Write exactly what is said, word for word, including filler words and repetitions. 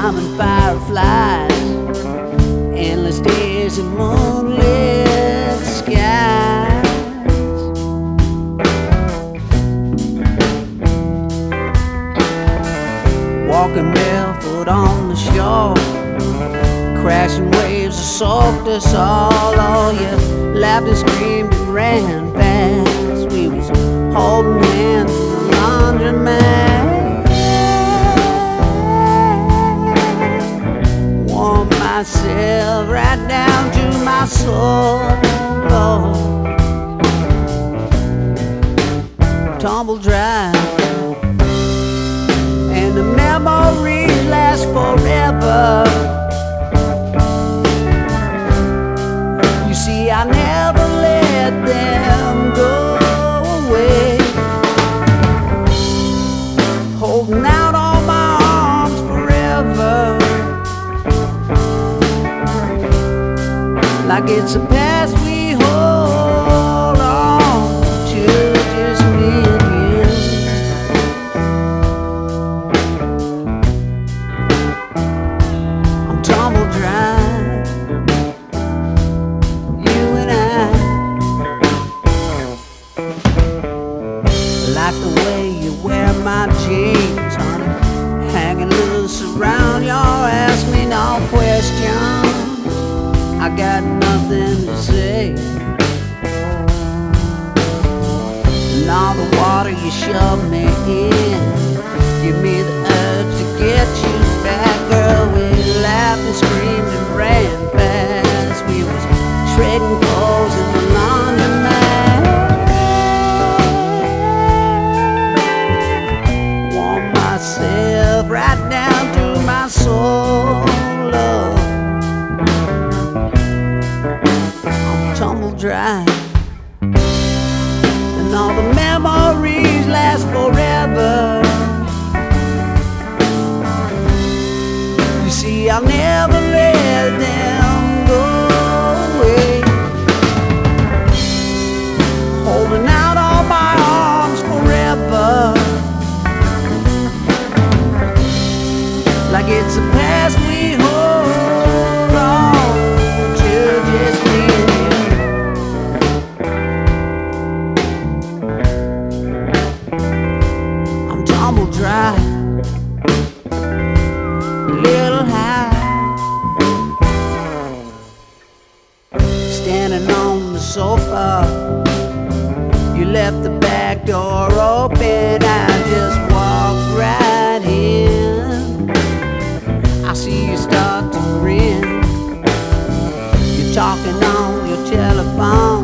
climbing fireflies, endless days and moonlit skies. Walking barefoot on the shore, crashing waves soaked us all. Oh, you laughed and screamed and ran fast. We was holding hands in the laundromat. Warm myself right down to my soul. Oh, tumble dry, and the memories last forever. See, I never let them go away, holding out all my arms forever, like it's a past we hold on to, just me and you. I'm tumble dry, like the way you wear my jeans, honey, hanging loose around your ask me no questions. I got nothing to say, and all the water you shove me in give me the urge to get you back. Girl, we laughed and screamed and ran fast. We was trading clothes in the laundromat. Myself right down to my soul, love. I'm tumble dry, and all the memories last forever. You see, I'll never let them go away, holding out all my arms forever, like it's a past we hold on to, just me and you. I'm tumble dry, a little high, standing on the sofa. You left the back door open, I just walked right in. I see you start to grin. You're talking on your telephone.